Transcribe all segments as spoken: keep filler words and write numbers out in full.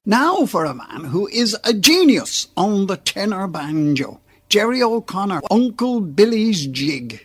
Now for a man who is a genius on the tenor banjo, Jerry O'Connor, Uncle Billy's Jig.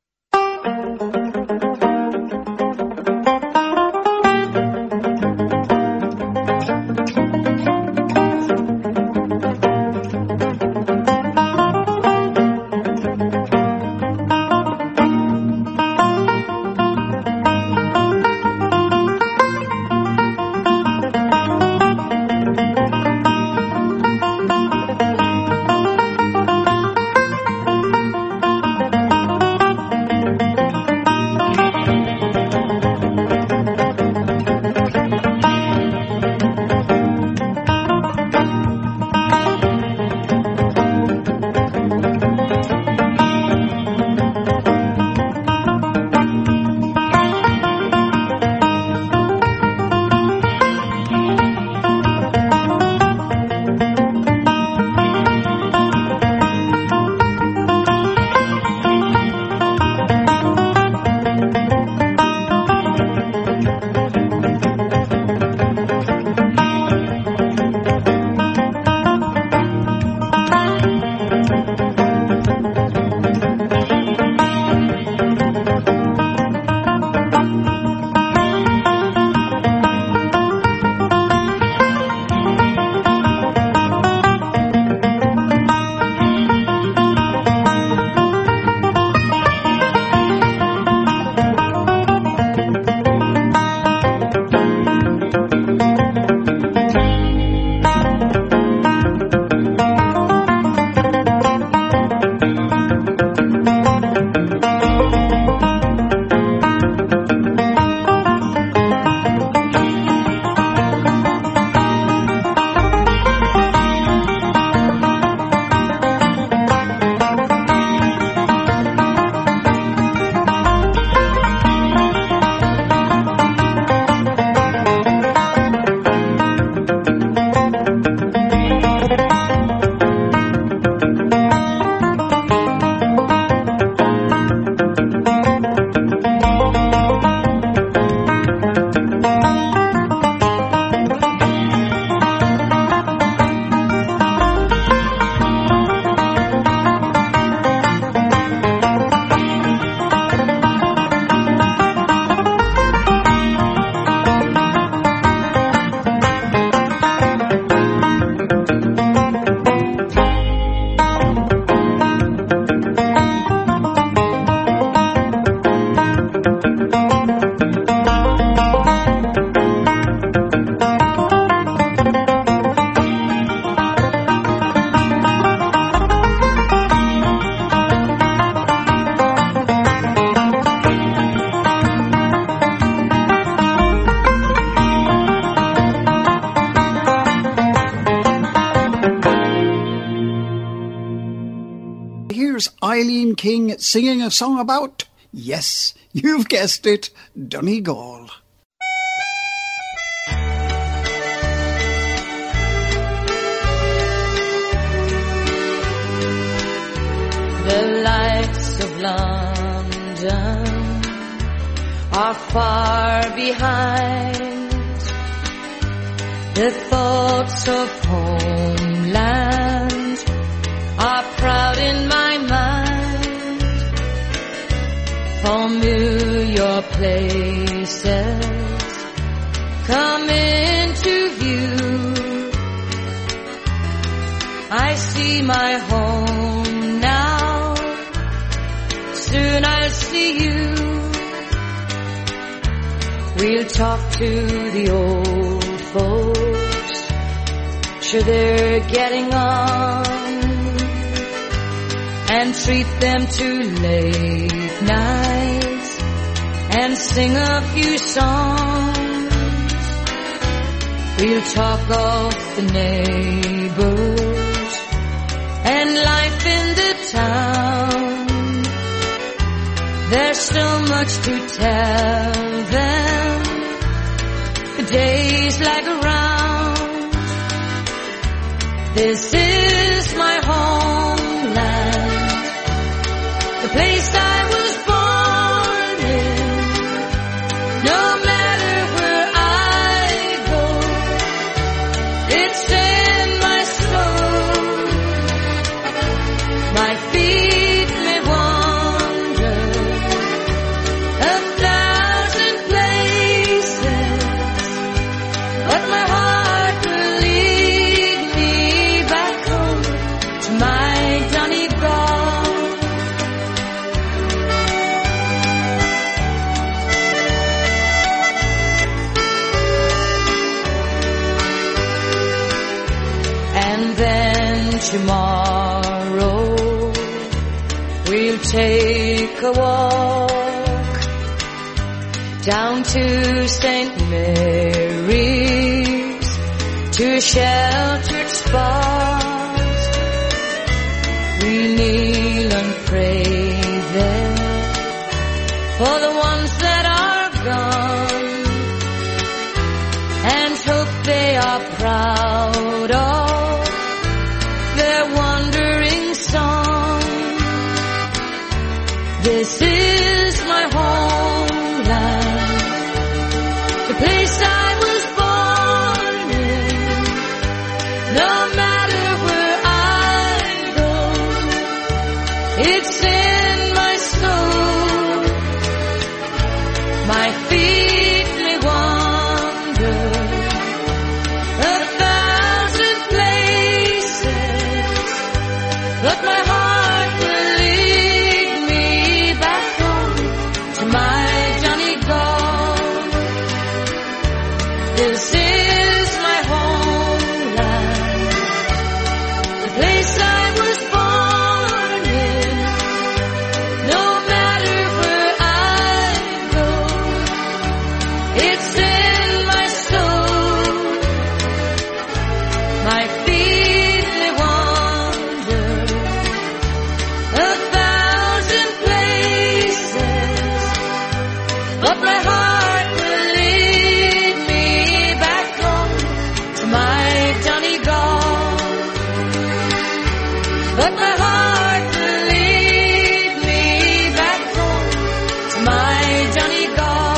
Eileen King singing a song about, yes, you've guessed it, Donegal. The lights of London are far behind. The thoughts of homeland are proud in my mind. Familiar places come into view. I see my home now, soon I'll see you. We'll talk to the old folks, sure they're getting on, and treat them to late nights and sing a few songs. We'll talk of the neighbors and life in the town. There's so much to tell them, days like a round. This is my homeland, the place I was born in. No matter where I go, It's in my soul. My feet may wander a thousand places, but my heart will lead me back home to my Donegal. And then tomorrow we'll take a walk down to Saint Mary's, to a sheltered spot. We kneel and pray there for the ones that are gone, and hope they are proud of their wandering song. This is my homeland, the place I was born in. No matter where I go, it's in my soul. My feet may wander a thousand places, but my heart will lead me back home to my Donegal. This is my homeland, the place I was born in. No matter where I go, it's in my soul. My feet may wander a thousand places, but my heart will lead me back home to my Donegal. But my heart will lead me back home to my Donegal.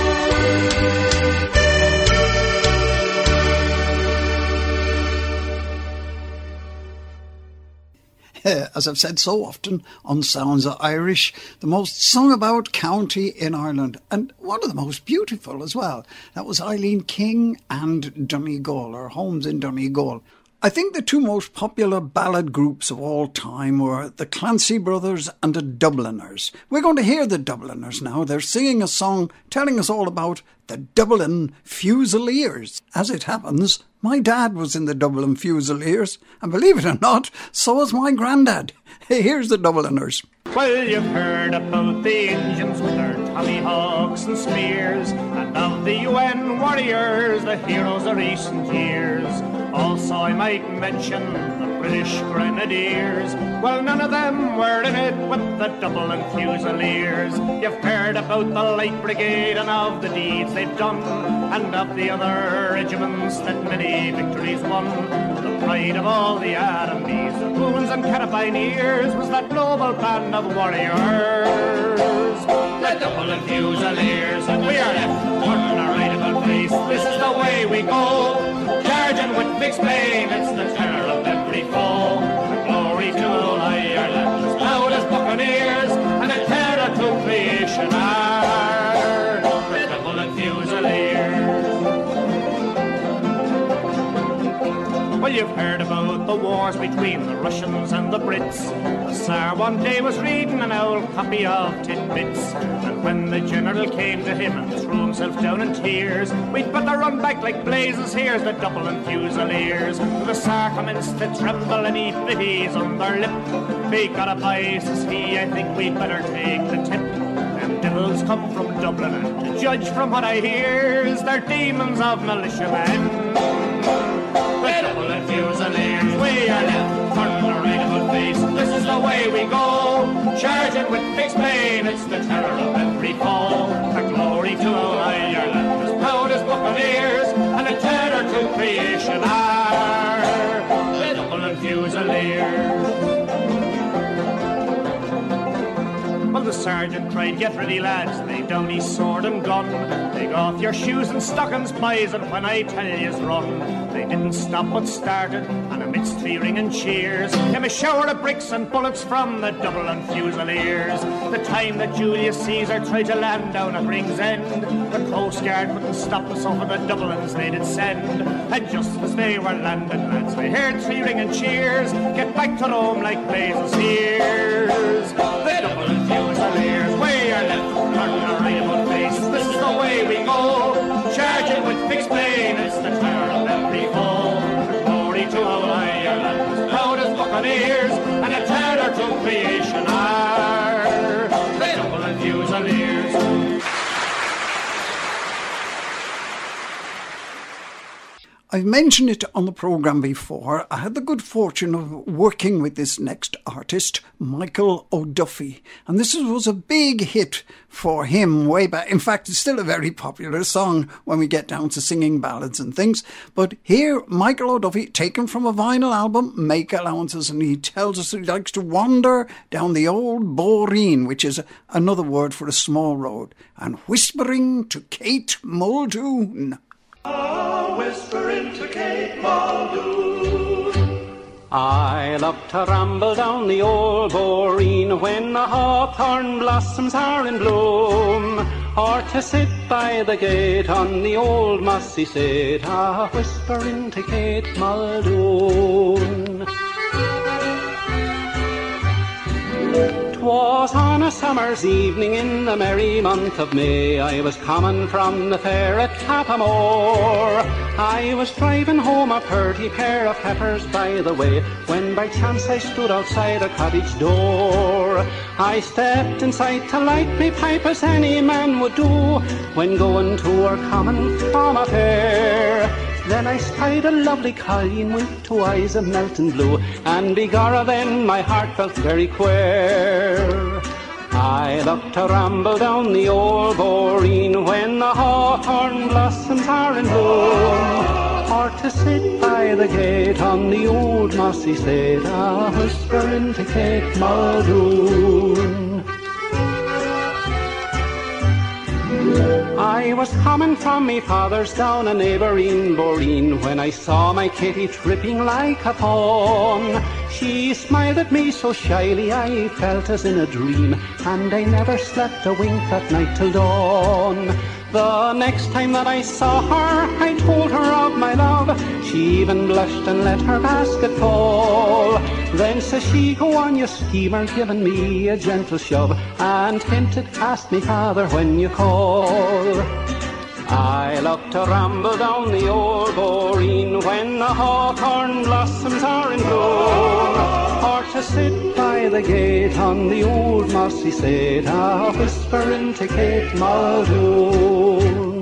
As I've said so often on Sounds of Irish, the most sung about county in Ireland, and one of the most beautiful as well. That was Eileen King and Donegal, or Homes in Donegal. I think the two most popular ballad groups of all time were the Clancy Brothers and the Dubliners. We're going to hear the Dubliners now. They're singing a song telling us all about the Dublin Fusiliers. As it happens, my dad was in the Dublin Fusiliers, and believe it or not, so was my granddad. Here's the Dubliners. Well, you've heard about the Indians with their tomahawks and spears, and of the U N warriors, the heroes of recent years. Also I might mention the British Grenadiers. Well, none of them were in it with the Dublin Fusiliers. You've heard about the Light Brigade and of the deeds they've done, and of the other regiments that many victories won. The pride of all the Arabies, the Boons and Carabineers, was that noble band of warriors. The Dublin Fusiliers, and we are left on our right about face. This is the way we go, charging with big Spain. It's the terror of every foe. The glory to old Ireland, as proud as buccaneers, and a terror to creation are the Dublin Fusiliers. Well, you've heard about the wars between the Russians and the Brits. The Tsar one day was reading an old copy of Tidbits, and when the general came to him and threw himself down in tears, we'd better run back like blazes. Here's the Dublin Fusiliers. The Tsar commenced to tremble and he bit his under lip. We got a boy, says he, I think we'd better take the tip. Them devils come from Dublin, and to judge from what I hears, they're demons of militiamen. The Dublin Fusiliers, we are left on the right about face. This is the way we go, charging with big Spain. It's the terror of every foe. The glory to all Ireland, as proud as buccaneers, and a terror to creation are the Dublin Fusiliers. Well, the sergeant cried, get ready, lads, lay down his sword and gun. Take off your shoes and stockings, boys, and when I tell yous run. they didn't stop but started, and amidst three ringing cheers came a shower of bricks and bullets from the Dublin Fusiliers. The time that Julius Caesar tried to land down at Ringsend, the Coast Guard couldn't stop us over the Dublins they did send. And just as they were landing, lads, they heard three ringing cheers, get back to Rome like blazes here's. The Dublin Fusiliers, way our left, turn our right about face, this is the way we go, charging with fixed blade, it's the terror of every foe. The glory to our Ireland, proud as buccaneers, and a terror to creation are the Dublin Fusiliers. I've mentioned it on the programme before. I had the good fortune of working with this next artist, Michael O'Duffy. And this was a big hit for him way back. In fact, it's still a very popular song when we get down to singing ballads and things. But here, Michael O'Duffy, taken from a vinyl album, Make Allowances, and he tells us that he likes to wander down the old Boreen, which is another word for a small road, and whispering to Kate Muldoon. Ah, whispering to Kate Muldoon. I love to ramble down the old Boreen when the hawthorn blossoms are in bloom, or to sit by the gate on the old mossy seat, ah, whispering to Kate Muldoon. 'Twas on a summer's evening in the merry month of May, I was coming from the fair at Clapamore. I was driving home a pretty pair of peppers by the way, when by chance I stood outside a cottage door. I stepped inside to light me pipe as any man would do when going to or coming from a fair. Then I spied a lovely colleen with two eyes of melting blue, and begorra then my heart felt very queer. I love to ramble down the old Boreen when the hawthorn blossoms are in bloom, or to sit by the gate on the old mossy slate, ah, whispering to Kate Muldoon. I was coming from me father's down a neighbouring Boreen when I saw my Kitty tripping like a fawn. She smiled at me so shyly I felt as in a dream, and I never slept a wink that night till dawn. The next time that I saw her, I told her of my love. She even blushed and let her basket fall. Then says she, go on, you schemer, giving me a gentle shove, and hinted, ask me father when you call. I love to ramble down the old Boreen when the hawthorn blossoms are in bloom, or to sit by the gate on the old mossy slate, ah, whispering to Kate Muldoon.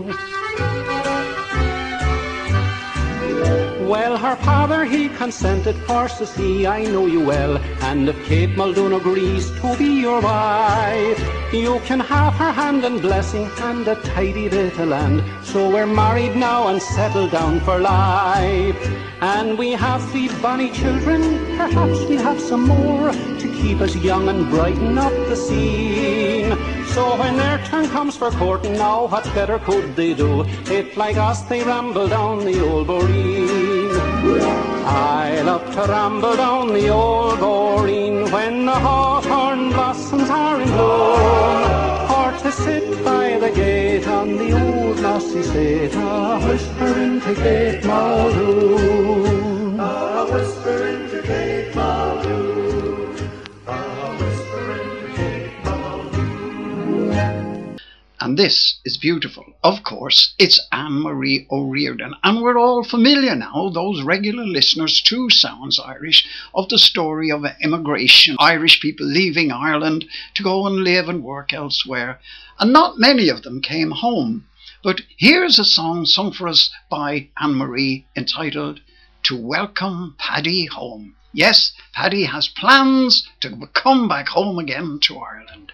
Well, her father, he consented, for says he, I know you well, and if Kate Muldoon agrees to be your wife, you can have her hand and blessing and a tidy little land. So we're married now and settled down for life, and we have three bonny children, perhaps we'll have some more, to keep us young and brighten up the scene. So when their turn comes for courting now, what better could they do, if like us they ramble down the old Boreen. I love to ramble down the old Boreen when the hawthorn blossoms are in bloom, or to sit by the gate on the old mossy slate, ah, whispering to Kate Muldoon. Ah, whispering to Kate Muldoon. Ah, whispering to Kate Muldoon. And this is beautiful. Of course, it's Anne-Marie O'Riordan, and we're all familiar now, those regular listeners to Sounds Irish, of the story of immigration, Irish people leaving Ireland to go and live and work elsewhere, and not many of them came home. But here's a song sung for us by Anne-Marie entitled To Welcome Paddy Home. Yes, Paddy has plans to come back home again to Ireland.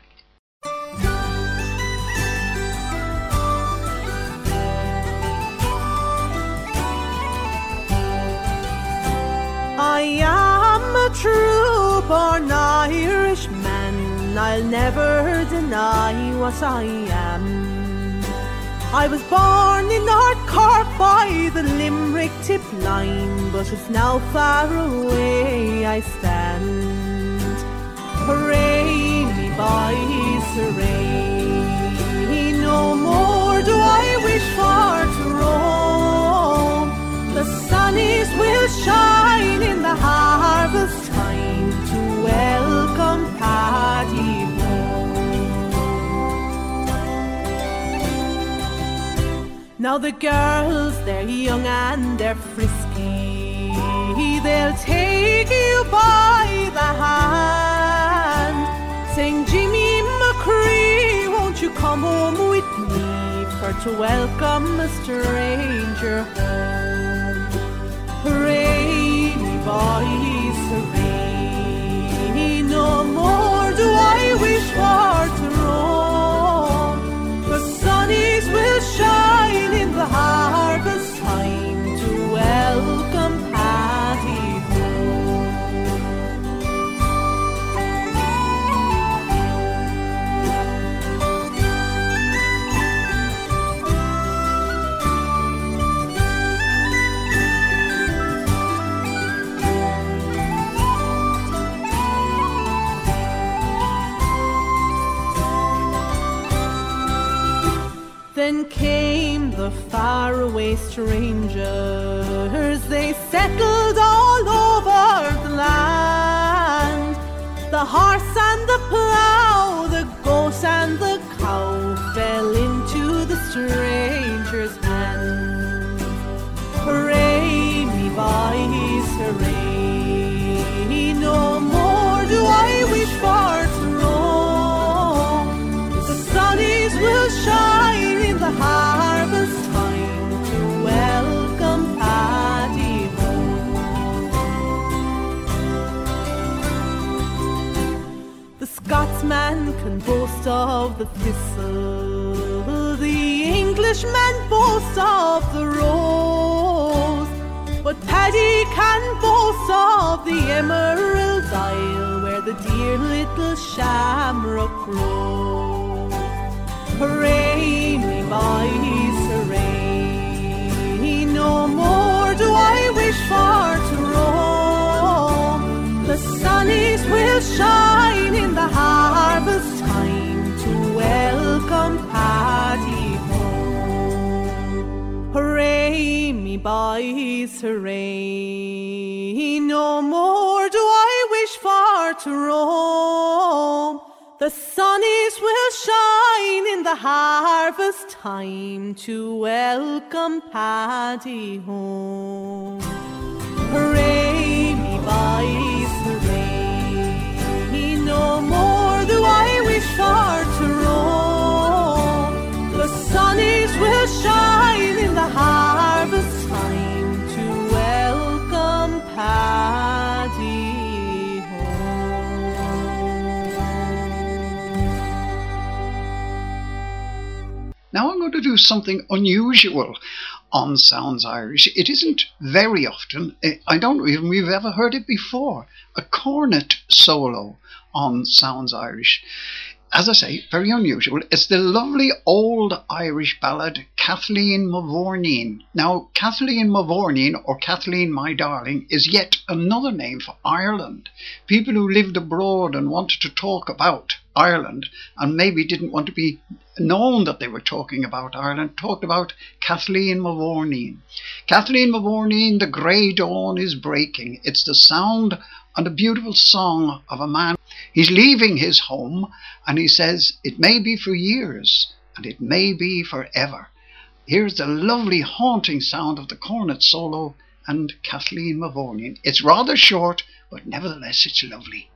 I am a true-born Irishman, I'll never deny what I am. I was born in North Cork by the Limerick Tipperary, line, but it's now far away I stand. Hooray, me boys, hooray. No more do I wish for to roam. The sunnies will shine in the harvest time to welcome Paddy home. Now the girls, they're young and they're frisky. They'll take you by the hand, saying, Jimmy McCree, won't you come home with me for to welcome a stranger home. Hooray, me boys, hooray. No more do I wish for to roam. The sunnies will shine in the harvest time to welcome Paddy home. Then came the faraway strangers. They settled all over the land. The horse and the plough, the goat and the cow fell into the stranger's hands. Hooray, me boys, hooray. No more do I wish for to roam. The sunnies will shine in the harvest time to welcome Paddy home. The Scotsman can boast of the thistle, the Englishman boasts of the rose, but Paddy can boast of the Emerald Isle where the dear little shamrock grows. Hooray, me boys, hooray. No more do I wish for to roam. The sunnies will shine in the harvest time to welcome Paddy home. Hooray, me boys, hooray. No more do I wish for to roam. The sunnies will shine in the harvest time to welcome Paddy home. Hooray, me boys, hooray. No more do I wish for to roam. The sunnies will shine in the harvest time to welcome Paddy. Now I'm going to do something unusual on Sounds Irish. It isn't very often, I don't even we've ever heard it before, a cornet solo on Sounds Irish. As I say, very unusual. It's the lovely old Irish ballad Kathleen Mavourneen. Now, Kathleen Mavourneen, or Kathleen My Darling, is yet another name for Ireland. People who lived abroad and wanted to talk about Ireland and maybe didn't want to be known that they were talking about Ireland, talked about Kathleen Mavourneen. Kathleen Mavourneen, the grey dawn is breaking. It's the sound and a beautiful song of a man. He's leaving his home and he says it may be for years and it may be forever. Here's the lovely haunting sound of the cornet solo and Kathleen Mavourneen. It's rather short, but nevertheless it's lovely.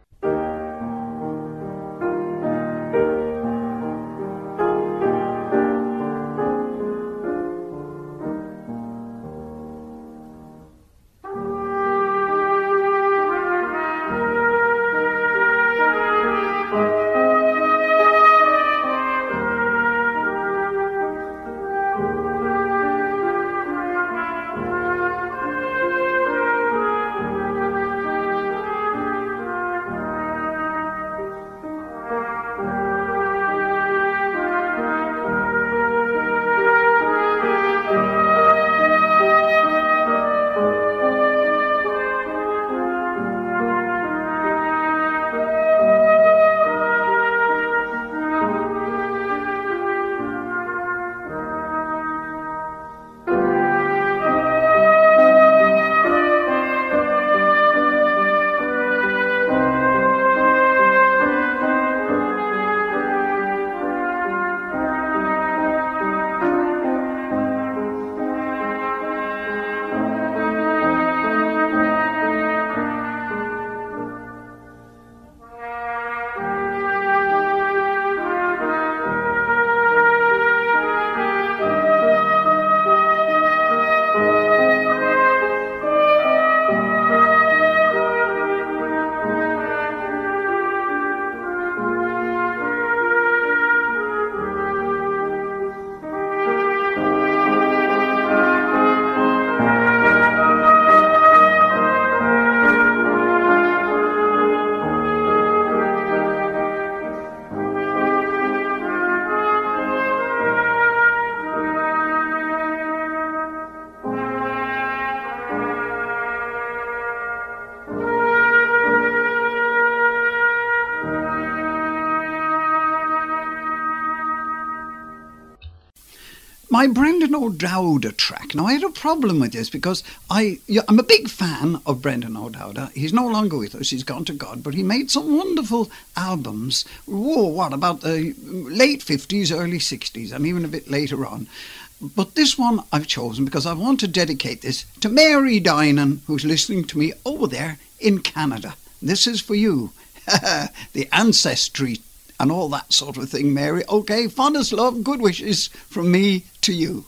my Brendan O'Dowda track. Now, I had a problem with this because I, yeah, I'm a big fan of Brendan O'Dowda. He's no longer with us, he's gone to God, but he made some wonderful albums. Whoa, what, about the late fifties, early sixties, and even a bit later on. But this one I've chosen because I want to dedicate this to Mary Dinan, who's listening to me over there in Canada. This is for you. The ancestry and all that sort of thing, Mary. Okay, fondest love, good wishes from me to you.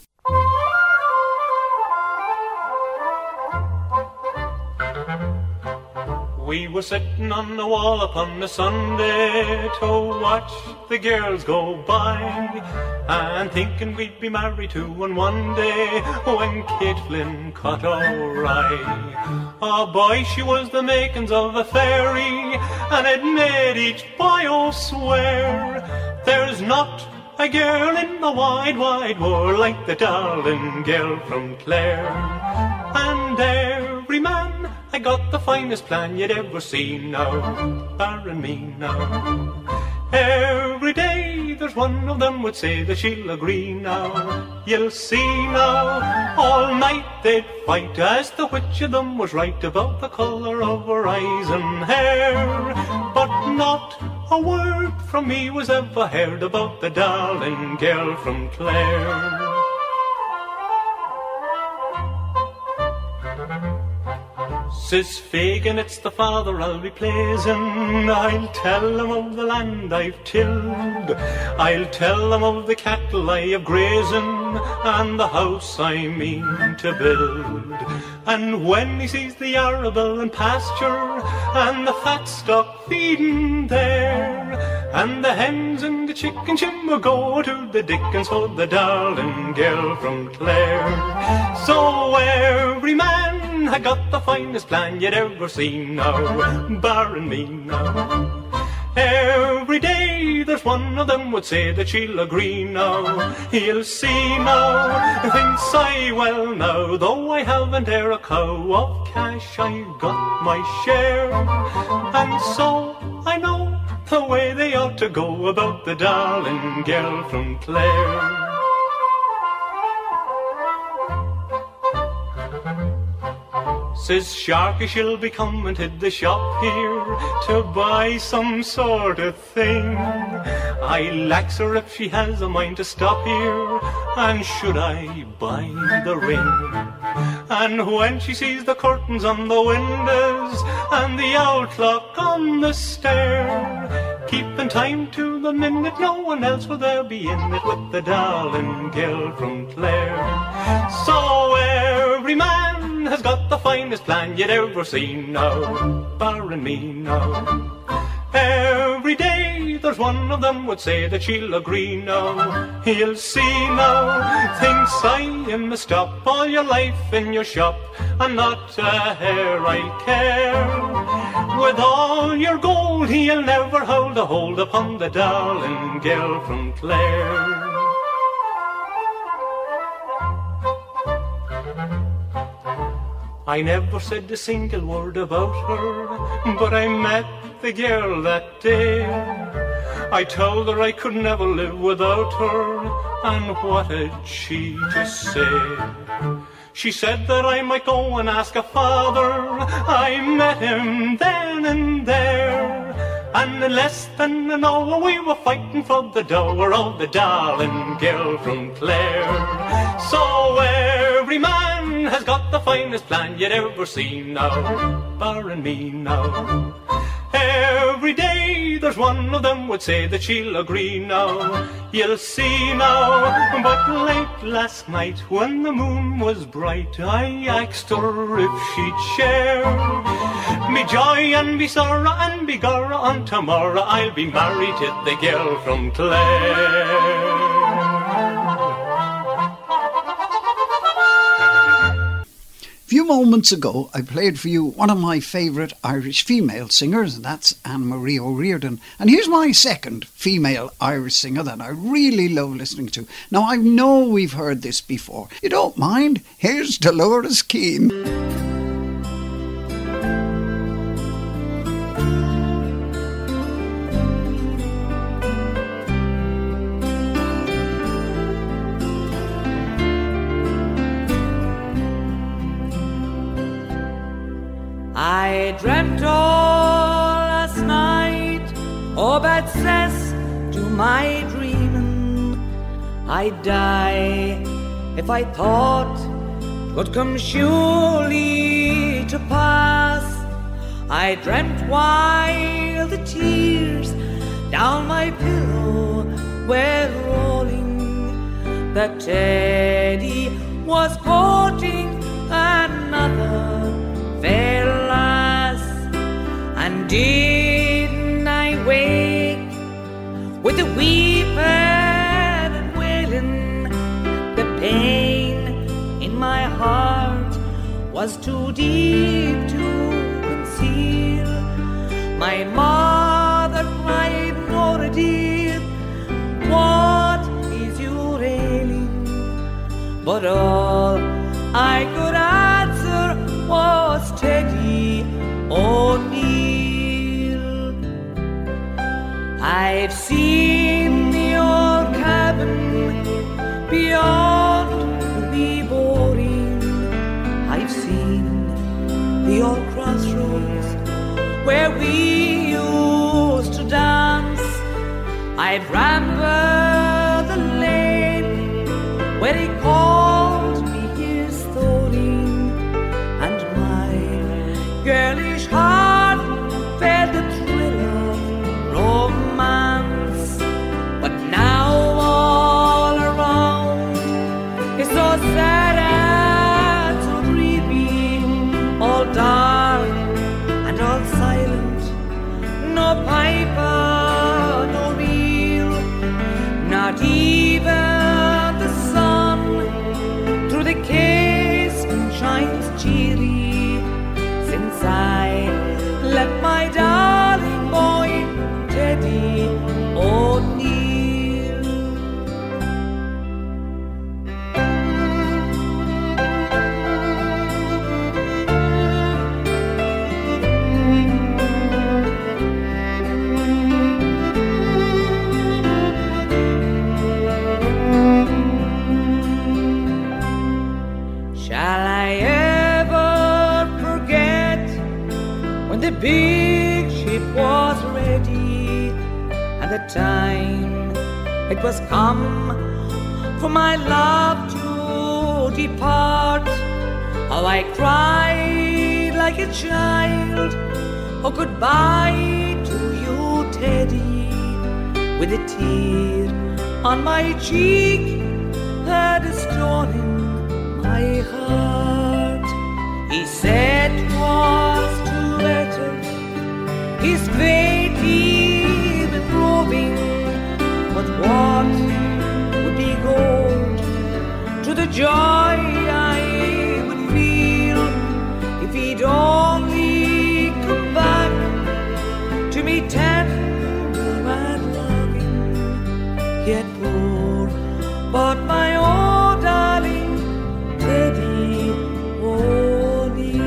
We were sitting on the wall upon a Sunday to watch the girls go by, and thinking we'd be married to one one day when Kate Flynn caught our eye. Oh boy, she was the makings of a fairy, and it made each boy oh swear, there's not a girl in the wide, wide world like the darling girl from Clare. And every man I got the finest plan you'd ever seen now, barring me now. Every day there's one of them would say that she'll agree now. You'll see now, all night they'd fight as to which of them was right about the colour of her eyes and hair. But not a word from me was ever heard about the darling girl from Clare. Says Fagin, it's the father I'll be pleasing. I'll tell him of the land I've tilled, I'll tell him of the cattle I have grazing, and the house I mean to build. And when he sees the arable and pasture, and the fat stock feeding there, and the hens and the chickens shimmer go to the dickens for the darling girl from Clare. So every man had got the finest plan you'd ever seen now, barring me now. Every day there's one of them would say that she'll agree now. He'll see now, thinks I well now, though I haven't e'er a cow of cash, I've got my share. And so I know the way they ought to go about the darling girl from Clare. Says Sharky she'll be coming to the shop here to buy some sort of thing. I'll ax her if she has a mind to stop here, and should I buy the ring. And when she sees the curtains on the windows and the owl clock on the stair, keeping time to the minute, no one else will there be in it with the darling girl from Clare. So every man has got the finest plan you'd ever seen now, barring me now. Every day there's one of them would say that she'll agree now. He'll see now, thinks I am a stop all your life in your shop, and not a hair I care. With all your gold he'll never hold a hold upon the darling girl from Clare. I never said a single word about her, but I met the girl that day. I told her I could never live without her, and what had she to say? She said that I might go and ask her father. I met him then and there, and in less than an hour we were fighting for the dower of the darling girl from Clare. So every man has got the finest plan you'd ever seen now, barring me now. Every day there's one of them would say that she'll agree now. You'll see now, but late last night when the moon was bright, I asked her if she'd share me joy and be sorrow and be gorra on tomorrow I'll be married to the girl from Clare. A few moments ago, I played for you one of my favourite Irish female singers, and that's Anne-Marie O'Riordan. And here's my second female Irish singer that I really love listening to. Now, I know we've heard this before. You don't mind? Here's Dolores Keane. I dreamt all last night, oh bad cess to my dreaming. I'd die if I thought 'twould come surely to pass. I dreamt while the tears down my pillow were rolling that Teddy was courting another fair lass. And didn't I wake with a weeping and wailing? The pain in my heart was too deep to conceal. My mother cried, Nora dear, what is your ailing? But all I could answer was Teddy O'Neill. I've seen the old cabin beyond the wee boring. I've seen the old crossroads where we used to dance. I've rambled the lane where he called me his Thorin, and my girlish heart felt the thrill of romance. But now all around is so sad and so dreamy, all dark and all silent, no piper, no reel, not even the sun through the casement shines cheery, since I left my darling boy Teddy O'Neill. Shall I ever forget when the big ship was ready, and the time it was come for my love to depart? How I cried like a child, oh goodbye to you Teddy, with a tear on my cheek that is stone in my heart. He said 'twas too better his fate even roving, but what would be gold to the joy I would feel if he'd only come back to me tender and loving? Yet poor, but my own darling Teddy O'Neill.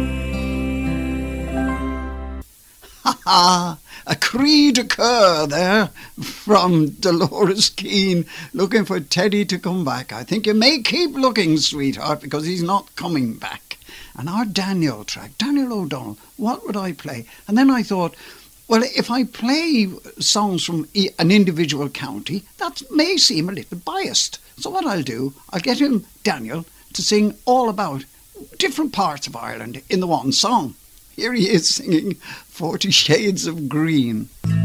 Ha ha! A cri de coeur there from Dolores Keane, looking for Teddy to come back. I think you may keep looking, sweetheart, because he's not coming back. And our Daniel track, Daniel O'Donnell, what would I play? And then I thought, well, if I play songs from an individual county, that may seem a little biased. So what I'll do, I'll get him, Daniel, to sing all about different parts of Ireland in the one song. Here he is singing Forty Shades of Green.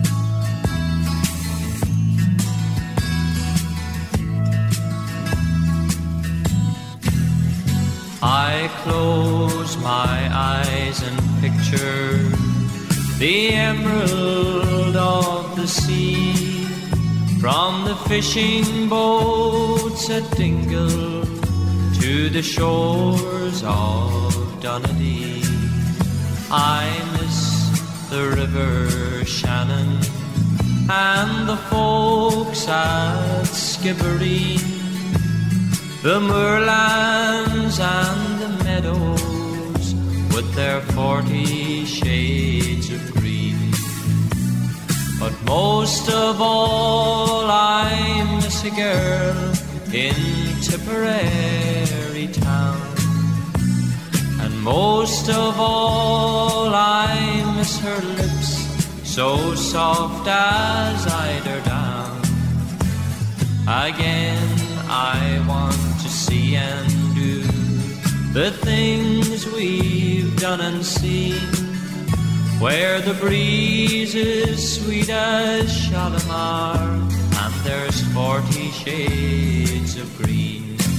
I close my eyes and picture the emerald of the sea, from the fishing boats at Dingle to the shores of Donaghadee. I miss the river Shannon and the folks at Skibbereen, the moorlands and the meadows with their forty shades of green. But most of all I miss a girl in Tipperary town, and most of all miss her lips, so soft as eider down. Again I want to see and do the things we've done and seen, where the breeze is sweet as Shalimar, and there's forty shades of green.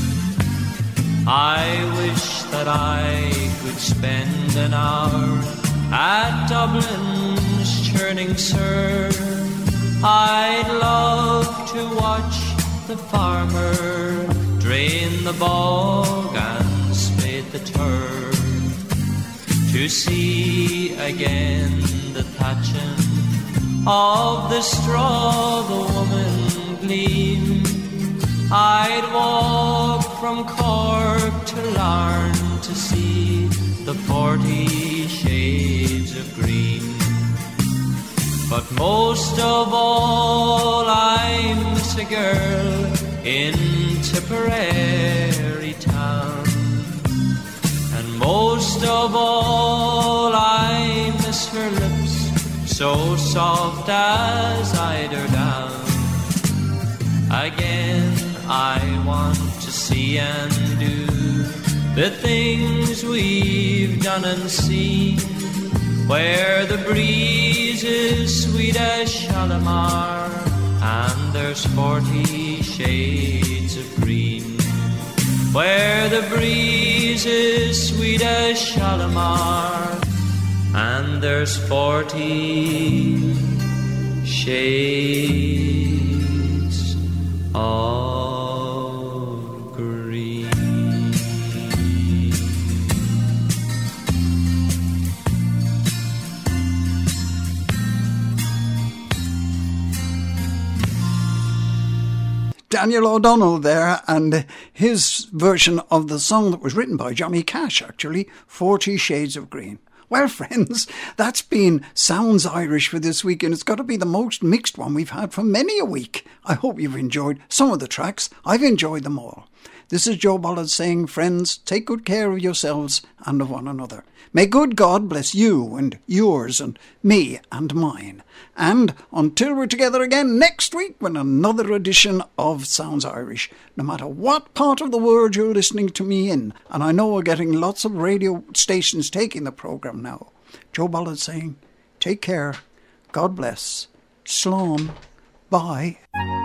I wish that I could spend an hour at Dublin's churning surf. I'd love to watch the farmer drain the bog and spade the turf, to see again the thatching of the straw the woman glean. I'd walk from Cork to Larne to see the forty shades of green. But most of all I miss a girl in Tipperary town, and most of all I miss her lips, so soft as eider down. Again I want to see and do the things we've done and seen, where the breeze is sweet as Shalimar, and there's forty shades of green. Where the breeze is sweet as Shalimar, and there's forty shades of green. Daniel O'Donnell there, and his version of the song that was written by Johnny Cash, actually, Forty Shades of Green. Well, friends, that's been Sounds Irish for this week, and it's got to be the most mixed one we've had for many a week. I hope you've enjoyed some of the tracks. I've enjoyed them all. This is Joe Bollard saying, friends, take good care of yourselves and of one another. May good God bless you and yours and me and mine. And until we're together again next week with another edition of Sounds Irish, no matter what part of the world you're listening to me in, and I know we're getting lots of radio stations taking the programme now, Joe Bollard saying, take care, God bless, Slán, bye.